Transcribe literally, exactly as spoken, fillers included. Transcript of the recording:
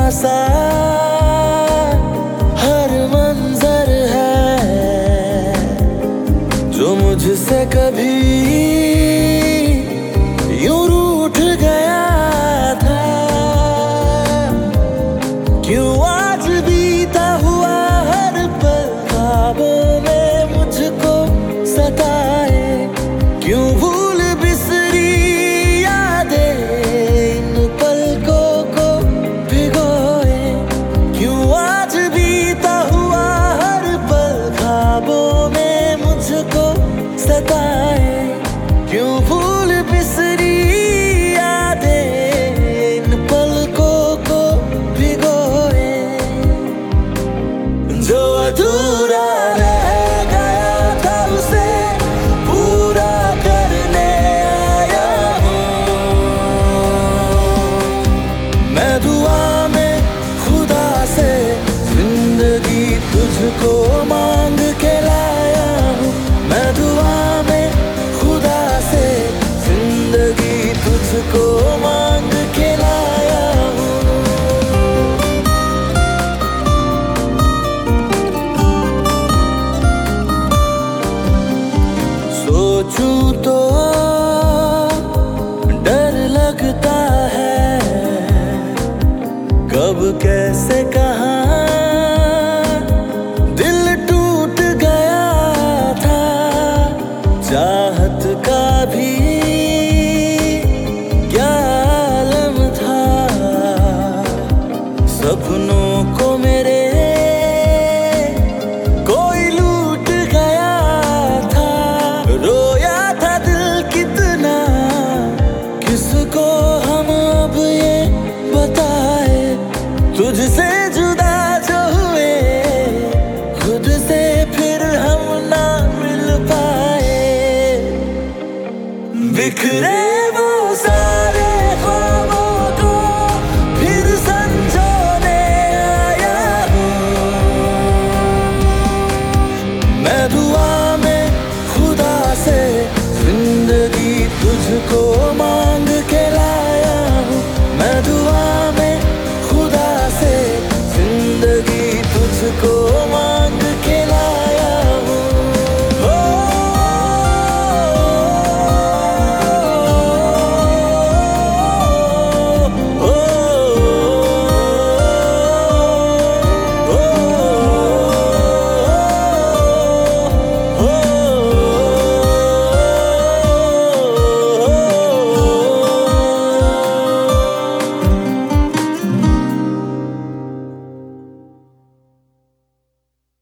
सा हर मंजर है जो मुझसे कभी यूं रूठ गया था। क्यों आज बीता हुआ हर पल ख्वाबों में मुझको सताए, क्यों भूल बिसरी यादें इन पलकों को भिगोए। क्यों आज बीता हुआ हर पल ख्वाबों में मुझको सताए, क्यों भूल बिसरी यादें इन पलकों को भिगोए। जो अधूरा रह गया था उसे पूरा करने आया हूँ। मैं दुआ में खुदा से जिंदगी तुझको मांग के लाया हूँ। मैं दुआ में खुदा से जिंदगी तुझको मांग के लाया हूँ। सोचूं तो डर लगता है, कब कैसे कहाँ दिल टूट गया था। चाहत का भी क्या आलम था, सपनों को मेरे कोई लूट गया था। रोया था दिल कितना, किसको हम अब ये बताए। तुझसे जुदा जो हुए खुद से फिर हम ना मिल पाए। बिखरे